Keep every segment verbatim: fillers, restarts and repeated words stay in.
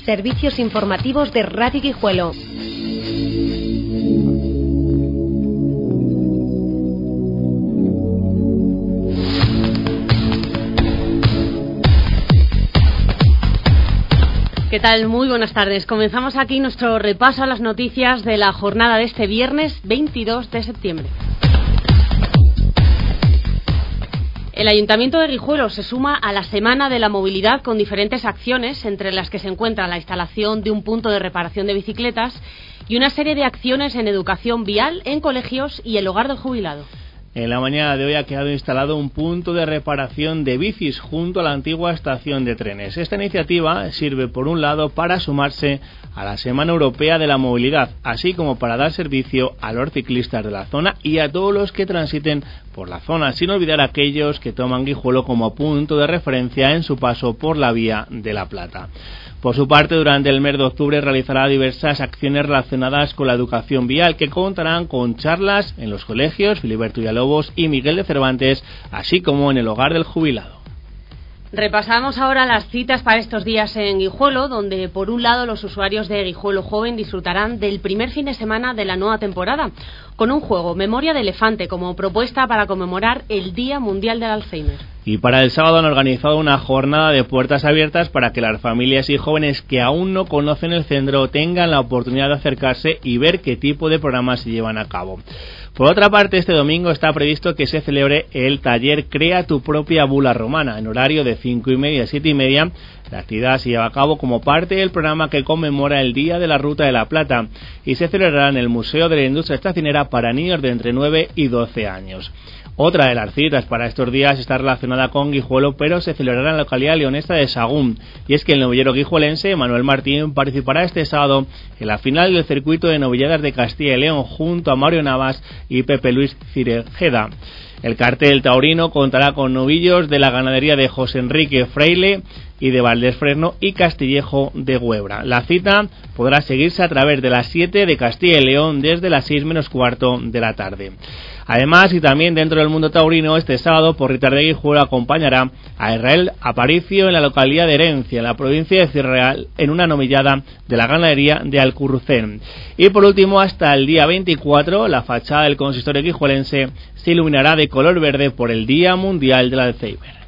Servicios informativos de Radio Guijuelo. ¿Qué tal? Muy buenas tardes. Comenzamos aquí nuestro repaso a las noticias de la jornada de este viernes veintidós de septiembre. El Ayuntamiento de Guijuelo se suma a la Semana de la Movilidad con diferentes acciones, entre las que se encuentra la instalación de un punto de reparación de bicicletas y una serie de acciones en educación vial, en colegios y el hogar del jubilado. En la mañana de hoy ha quedado instalado un punto de reparación de bicis junto a la antigua estación de trenes. Esta iniciativa sirve, por un lado, para sumarse a la Semana Europea de la Movilidad, así como para dar servicio a los ciclistas de la zona y a todos los que transiten por la zona, sin olvidar a aquellos que toman Guijuelo como punto de referencia en su paso por la Vía de la Plata. Por su parte, durante el mes de octubre realizará diversas acciones relacionadas con la educación vial, que contarán con charlas en los colegios Filiberto Villalobos y Miguel de Cervantes, así como en el hogar del jubilado. Repasamos ahora las citas para estos días en Guijuelo, donde por un lado los usuarios de Guijuelo Joven disfrutarán del primer fin de semana de la nueva temporada, con un juego Memoria de Elefante como propuesta para conmemorar el Día Mundial del Alzheimer. Y para el sábado han organizado una jornada de puertas abiertas para que las familias y jóvenes que aún no conocen el centro tengan la oportunidad de acercarse y ver qué tipo de programas se llevan a cabo. Por otra parte, este domingo está previsto que se celebre el taller Crea tu propia bula romana, en horario de cinco y media a siete y media. La actividad se lleva a cabo como parte del programa que conmemora el Día de la Ruta de la Plata y se celebrará en el Museo de la Industria Estacionera para niños de entre nueve y doce años. Otra de las citas para estos días está relacionada con Guijuelo, pero se celebrará en la localidad leonesa de Sagún. Y es que el novillero guijuelense Manuel Martín participará este sábado en la final del circuito de novilladas de Castilla y León junto a Mario Navas y Pepe Luis Cirejeda. El cartel taurino contará con novillos de la ganadería de José Enrique Freile y de Valdés Fresno y Castillejo de Huebra. La cita podrá seguirse a través de las siete de Castilla y León desde las seis menos cuarto de la tarde. Además, y también dentro del mundo taurino, este sábado Porritar de Guijuelo acompañará a Israel Aparicio en la localidad de Herencia, en la provincia de Ciudad Real, en una novillada de la ganadería de Alcurrucén. Y por último, hasta el día veinticuatro, la fachada del consistorio guijuelense se iluminará de color verde por el Día Mundial del Alzheimer.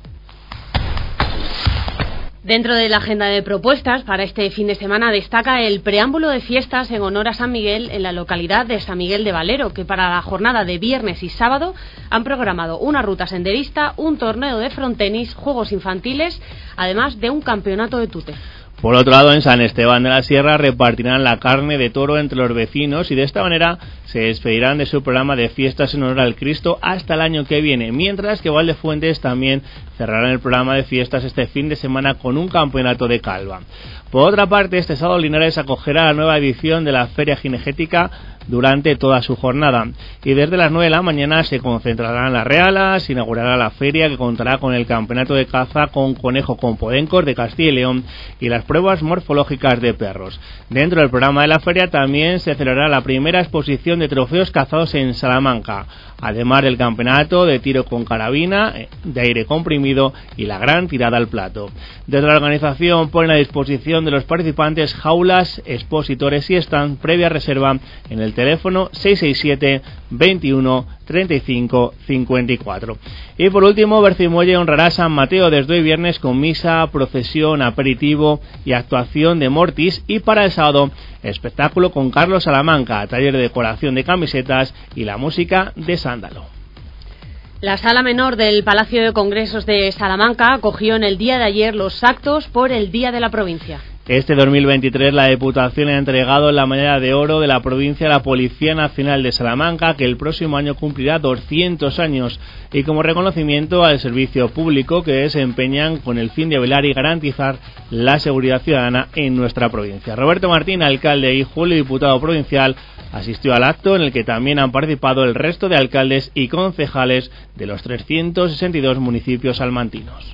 Dentro de la agenda de propuestas para este fin de semana destaca el preámbulo de fiestas en honor a San Miguel en la localidad de San Miguel de Valero, que para la jornada de viernes y sábado han programado una ruta senderista, un torneo de frontenis, juegos infantiles, además de un campeonato de tute. Por otro lado, en San Esteban de la Sierra repartirán la carne de toro entre los vecinos y de esta manera se despedirán de su programa de fiestas en honor al Cristo hasta el año que viene, mientras que Valdefuentes también cerrarán el programa de fiestas este fin de semana con un campeonato de calva. Por otra parte, este sábado Linares acogerá la nueva edición de la Feria Cinegética durante toda su jornada y desde las nueve de la mañana se concentrarán las realas, se inaugurará la feria que contará con el campeonato de caza con conejo con podencos de Castilla y León y las pruebas morfológicas de perros. Dentro del programa de la feria también se celebrará la primera exposición de trofeos cazados en Salamanca, además del campeonato de tiro con carabina, de aire comprimido y la gran tirada al plato. Desde la organización ponen a disposición de los participantes jaulas, expositores y stand previa reserva en el teléfono seis seis siete, veintiuno, treinta y cinco, cincuenta y cuatro. Y por último, Bercimuelle honrará a San Mateo desde hoy viernes con misa, procesión, aperitivo y actuación de Mortis, y para el sábado espectáculo con Carlos Salamanca, taller de decoración de camisetas y la música de Sándalo. La Sala Menor del Palacio de Congresos de Salamanca acogió en el día de ayer los actos por el Día de la Provincia. Este dos mil veintitrés la Diputación ha entregado la Medalla de Oro de la provincia a la Policía Nacional de Salamanca, que el próximo año cumplirá doscientos años, y como reconocimiento al servicio público que desempeñan con el fin de velar y garantizar la seguridad ciudadana en nuestra provincia. Roberto Martín, alcalde de Guijuelo y diputado provincial, asistió al acto en el que también han participado el resto de alcaldes y concejales de los trescientos sesenta y dos municipios salmantinos.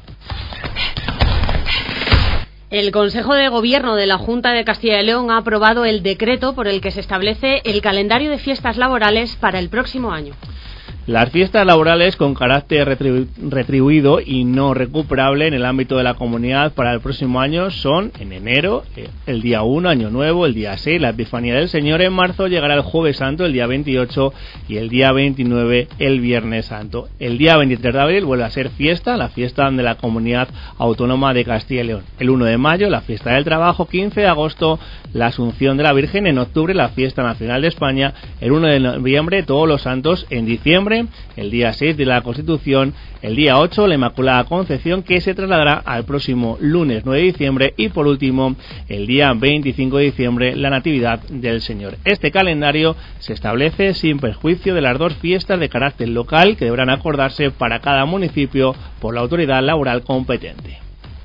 El Consejo de Gobierno de la Junta de Castilla y León ha aprobado el decreto por el que se establece el calendario de fiestas laborales para el próximo año. Las fiestas laborales con carácter retribu- retribuido y no recuperable en el ámbito de la comunidad para el próximo año son en enero, el día uno, Año Nuevo, el día seis, la Epifanía del Señor, en marzo llegará el Jueves Santo, el día veintiocho, y el día veintinueve, el Viernes Santo. El día veintitrés de abril vuelve a ser fiesta, la fiesta de la Comunidad Autónoma de Castilla y León. El uno de mayo, la fiesta del trabajo, quince de agosto, la Asunción de la Virgen, en octubre, la fiesta nacional de España, el uno de noviembre, Todos los Santos, en diciembre, el día seis de la Constitución, el día ocho la Inmaculada Concepción, que se trasladará al próximo lunes nueve de diciembre, y por último el día veinticinco de diciembre la Natividad del Señor. Este calendario se establece sin perjuicio de las dos fiestas de carácter local que deberán acordarse para cada municipio por la autoridad laboral competente.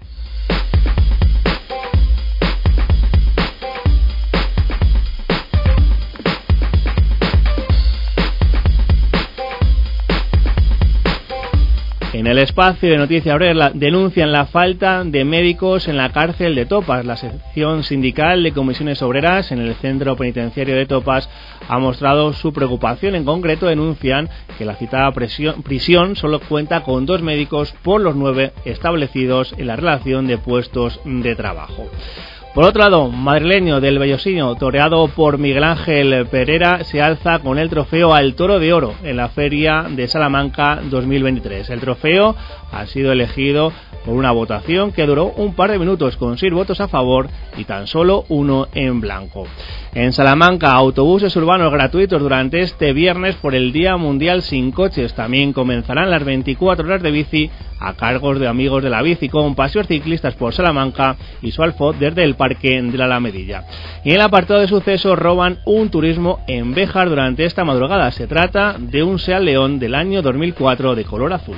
En el espacio de Noticias Breves denuncian la falta de médicos en la cárcel de Topas. La sección sindical de comisiones obreras en el centro penitenciario de Topas ha mostrado su preocupación. En concreto, denuncian que la citada prisión, prisión solo cuenta con dos médicos por los nueve establecidos en la relación de puestos de trabajo. Por otro lado, madrileño del Bellosino, toreado por Miguel Ángel Pereira, se alza con el trofeo al Toro de Oro en la Feria de Salamanca dos mil veintitrés. El trofeo ha sido elegido por una votación que duró un par de minutos, con seis votos a favor y tan solo uno en blanco. En Salamanca, autobuses urbanos gratuitos durante este viernes por el Día Mundial Sin Coches. También comenzarán las veinticuatro horas de bici a cargo de Amigos de la Bici, con paseos ciclistas por Salamanca y su alfot desde el Parque de la Alamedilla. Y en el apartado de sucesos, roban un turismo en Béjar durante esta madrugada. Se trata de un Seat León del año dos mil cuatro de color azul.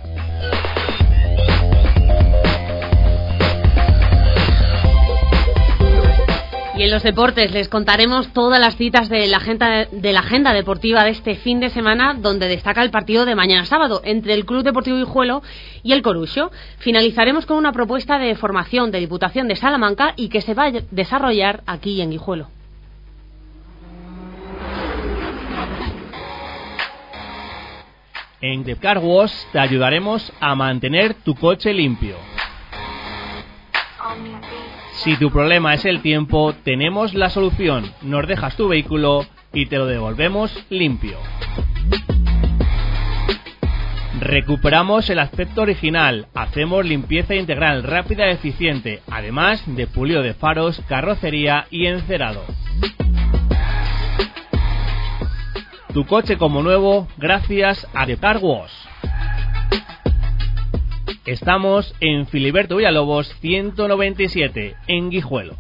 Y en los deportes les contaremos todas las citas de la agenda, de la agenda deportiva de este fin de semana, donde destaca el partido de mañana sábado entre el Club Deportivo Guijuelo y el Coruxo. Finalizaremos con una propuesta de formación de Diputación de Salamanca y que se va a desarrollar aquí en Guijuelo. En The Car Wash te ayudaremos a mantener tu coche limpio. Si tu problema es el tiempo, tenemos la solución. Nos dejas tu vehículo y te lo devolvemos limpio. Recuperamos el aspecto original. Hacemos limpieza integral, rápida y eficiente, además de pulido de faros, carrocería y encerado. Tu coche como nuevo gracias a The Car Wash. Estamos en Filiberto Villalobos ciento noventa y siete, en Guijuelo.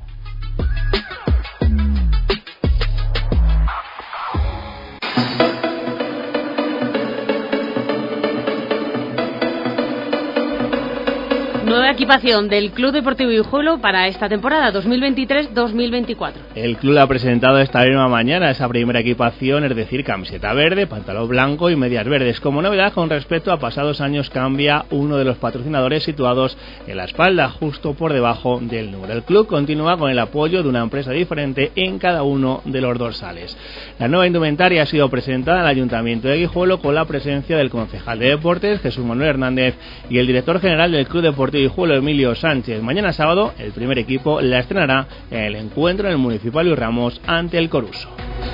Nueva equipación del Club Deportivo Guijuelo para esta temporada dos mil veintitrés dos mil veinticuatro. El club ha presentado esta misma mañana esa primera equipación, es decir, camiseta verde, pantalón blanco y medias verdes. Como novedad, con respecto a pasados años, cambia uno de los patrocinadores situados en la espalda, justo por debajo del número. El club continúa con el apoyo de una empresa diferente en cada uno de los dorsales. La nueva indumentaria ha sido presentada en el Ayuntamiento de Guijuelo con la presencia del concejal de Deportes, Jesús Manuel Hernández, y el director general del Club Deportivo Guijuelo, Emilio Sánchez. Mañana sábado, el primer equipo la estrenará en el encuentro en el Municipal Luis Ramos ante el Coruso.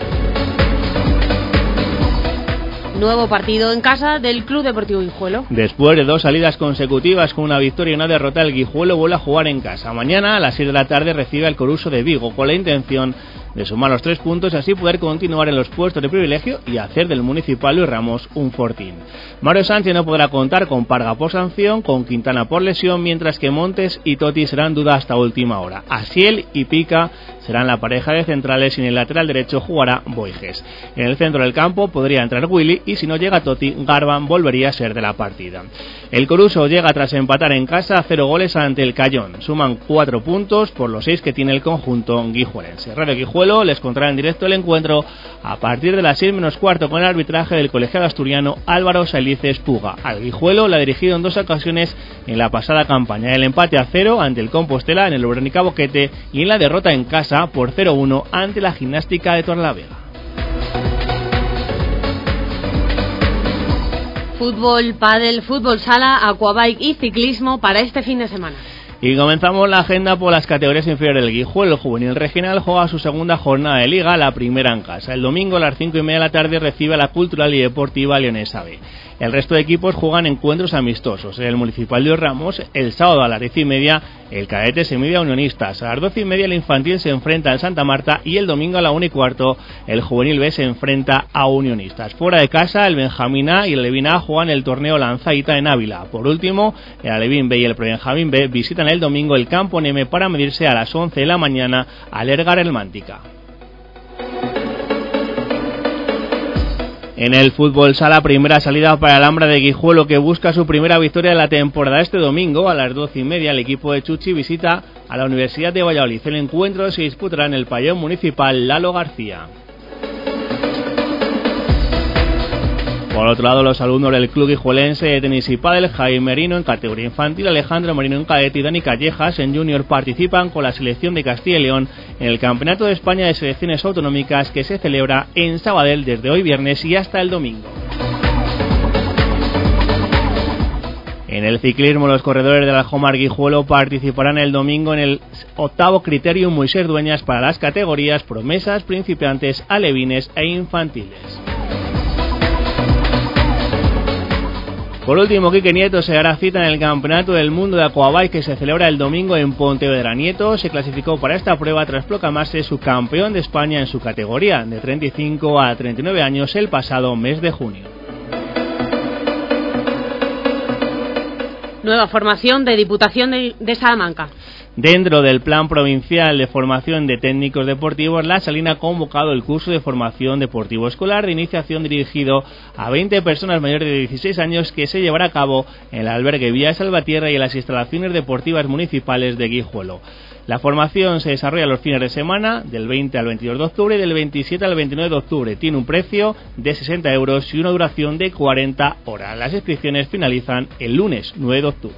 Nuevo partido en casa del Club Deportivo Guijuelo. Después de dos salidas consecutivas con una victoria y una derrota, el Guijuelo vuelve a jugar en casa. Mañana a las seis de la tarde recibe al Coruso de Vigo con la intención de sumar los tres puntos y así poder continuar en los puestos de privilegio y hacer del Municipal Luis Ramos un fortín. Mario Sánchez no podrá contar con Parga por sanción, con Quintana por lesión, mientras que Montes y Totti serán duda hasta última hora. Asiel y Pica serán la pareja de centrales y en el lateral derecho jugará Boiges. En el centro del campo podría entrar Willy y si no llega Totti, Garban volvería a ser de la partida. El Coruso llega tras empatar en casa a cero goles ante el Cayón. Suman cuatro puntos por los seis que tiene el conjunto guijuelense. Radio Guijuelo les contará en directo el encuentro a partir de las seis menos cuarto con el arbitraje del colegiado asturiano Álvaro Salices Puga. Al Guijuelo la ha dirigido en dos ocasiones en la pasada campaña, el empate a cero ante el Compostela en el Urbanica Boquete y en la derrota en casa por cero uno ante la Gimnástica de Torrelavega. Fútbol, pádel, fútbol sala, aquabike y ciclismo para este fin de semana. Y comenzamos la agenda por las categorías inferiores del Guijuelo. El juvenil regional juega su segunda jornada de liga, la primera en casa. El domingo a las cinco y media de la tarde recibe a la Cultural y Deportiva Leonesa B. El resto de equipos juegan encuentros amistosos. En el Municipal de Ramos, el sábado a las diez y media, el cadete se mide a Unionistas. A las doce y media, el infantil se enfrenta al Santa Marta y el domingo a la una y cuarto, el juvenil B se enfrenta a Unionistas. Fuera de casa, el Benjamín A y el Alevín A juegan el torneo Lanzaita en Ávila. Por último, el Alevín B y el Prebenjamín B visitan el domingo el Campo Neme para medirse a las once de la mañana al Ergar Elmántica. En el fútbol sala, primera salida para el Alhambra de Guijuelo, que busca su primera victoria de la temporada. Este domingo a las doce y media el equipo de Chuchi visita a la Universidad de Valladolid. El encuentro se disputará en el pabellón municipal Lalo García. Por otro lado, los alumnos del club guijuelense de tenis y pádel, Jaime Merino en categoría infantil, Alejandro Merino en cadete y Dani Callejas en junior participan con la selección de Castilla y León en el Campeonato de España de Selecciones Autonómicas que se celebra en Sabadell desde hoy viernes y hasta el domingo. En el ciclismo, los corredores de la Jomar Guijuelo participarán el domingo en el octavo Criterium Moisés Dueñas para las categorías promesas, principiantes, alevines e infantiles. Por último, Quique Nieto se dará cita en el Campeonato del Mundo de Aquabike que se celebra el domingo en Pontevedra. Nieto se clasificó para esta prueba tras proclamarse su campeón de España en su categoría de treinta y cinco a treinta y nueve años el pasado mes de junio. Nueva formación de Diputación de, de Salamanca. Dentro del Plan Provincial de Formación de Técnicos Deportivos, La Salina ha convocado el curso de formación deportivo escolar de iniciación dirigido a veinte personas mayores de dieciséis años que se llevará a cabo en el albergue Villa de Salvatierra y en las instalaciones deportivas municipales de Guijuelo. La formación se desarrolla los fines de semana, del veinte al veintidós de octubre y del veintisiete al veintinueve de octubre. Tiene un precio de sesenta euros y una duración de cuarenta horas. Las inscripciones finalizan el lunes nueve de octubre.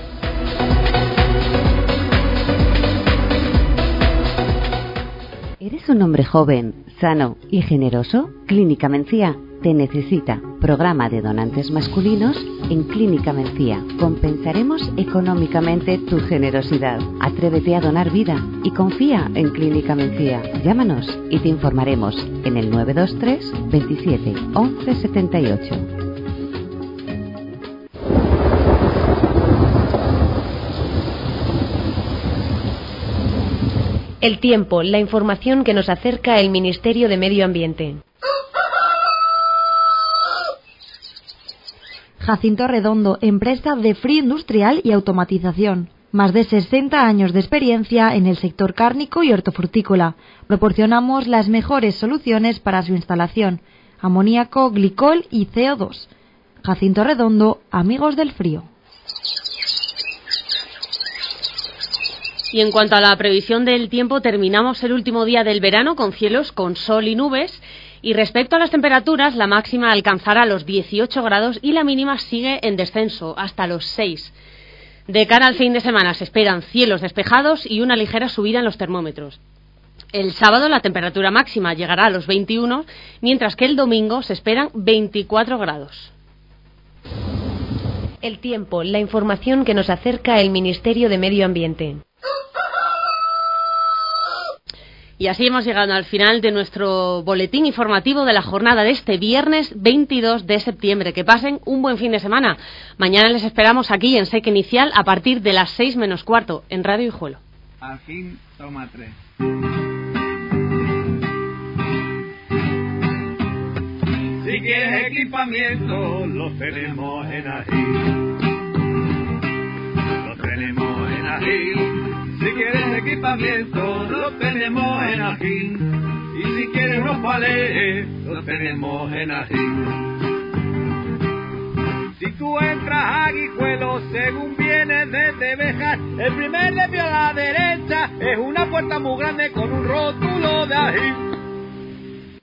¿Eres un hombre joven, sano y generoso? Clínica Mencía te necesita. Programa de donantes masculinos en Clínica Mencía. Compensaremos económicamente tu generosidad. Atrévete a donar vida y confía en Clínica Mencía. Llámanos y te informaremos en el nueve dos tres, veintisiete, once setenta y ocho. El tiempo, la información que nos acerca el Ministerio de Medio Ambiente. Jacinto Redondo, empresa de frío industrial y automatización. Más de sesenta años de experiencia en el sector cárnico y hortofrutícola. Proporcionamos las mejores soluciones para su instalación. Amoníaco, glicol y C O dos. Jacinto Redondo, amigos del frío. Y en cuanto a la previsión del tiempo, terminamos el último día del verano con cielos con sol y nubes. Y respecto a las temperaturas, la máxima alcanzará los dieciocho grados y la mínima sigue en descenso hasta los seis. De cara al fin de semana se esperan cielos despejados y una ligera subida en los termómetros. El sábado la temperatura máxima llegará a los veintiuno, mientras que el domingo se esperan veinticuatro grados. El tiempo, la información que nos acerca el Ministerio de Medio Ambiente. Y así hemos llegado al final de nuestro boletín informativo de la jornada de este viernes veintidós de septiembre. Que pasen un buen fin de semana. Mañana les esperamos aquí en Seca Inicial a partir de las seis menos cuarto en Radio Guijuelo. Ajín, toma tres. Si quieres equipamiento, lo tenemos en Ajín. Lo tenemos en Ajín. Si quieres equipamiento, lo tenemos en Ajín. Y si quieres ropales, lo tenemos en Ajín. Si tú entras a Guijuelo, según vienes desde Béjar, el primer desvío a la derecha es una puerta muy grande con un rótulo de Ajín.